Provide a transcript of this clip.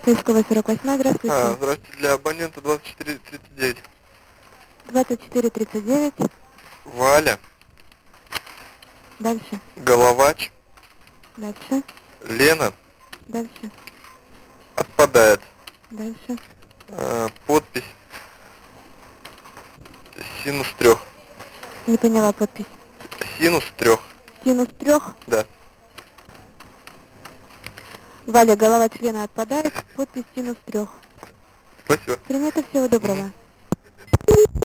Поисковая 48, здравствуйте. Здравствуйте, для абонента 2439. 2439. Валя, Дальше. Головач, Дальше. Лена Дальше. отпадает. Дальше. Подпись синус 3. Не поняла подпись. Синус 3. Синус 3. Да. Валя, голова члена отпадает. Подпись синус 3. Спасибо. Принято, всего доброго.